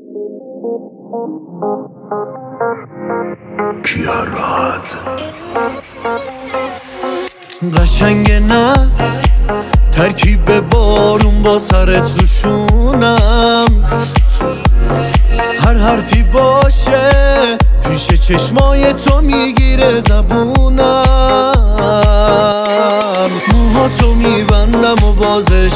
کیاراد قشنگه نه ترکیب بارون با سرت روشونم، هر حرفی باشه پیش چشمای تو میگیره زبونم، موهاتو میبندم و بازش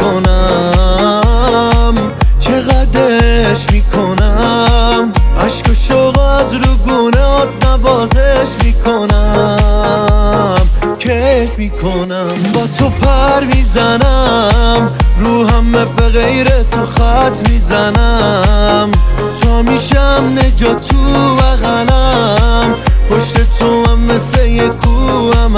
میکنم، چقدرش میکنم، عشق و شوق از رو گونه‌ات نوازش میکنم، کیف میکنم، با تو پر میزنم، رو همه به غیر تو خط میزنم، تا میشم نجات تو بغلم، پشت تو هم مثل یه کوهم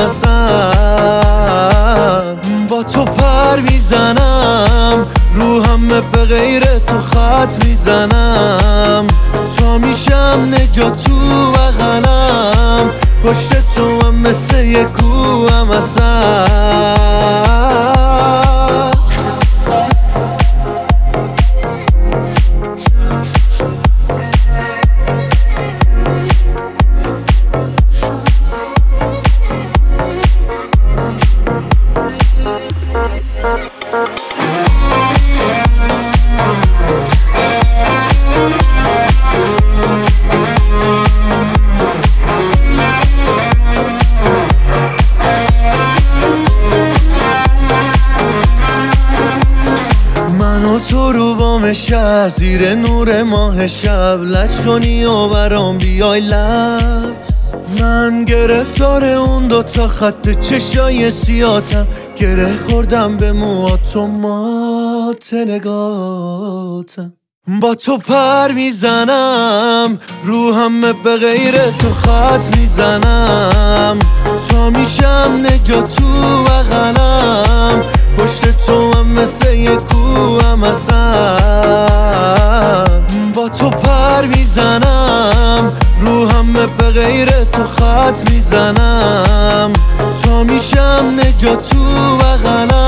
اصلا، با تو پر میزنم، رو همه به غیر تو خط میزنم، تا میشم نجات تو بغلم، پشت تو هم مثل یه کوهم اصلا. تو رو بام شهر زیر نور ماه شب لج کنی و برام بیای لفظ، من گرفتار اون دوتا خط چشای سیاتم، گره خوردم به موهات نگاتم، با تو پر میزنم، رو همه به غیر تو خط میزنم، تا میشم نجات تو بغلم، پشت تو هم مثل یه کوهم اصلا، با تو پر میزنم، رو همه به غیر تو خط میزنم، تا میشم نجات تو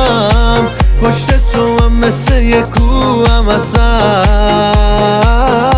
بغلم، پشت تو هم مثل یه کوهم اصلا.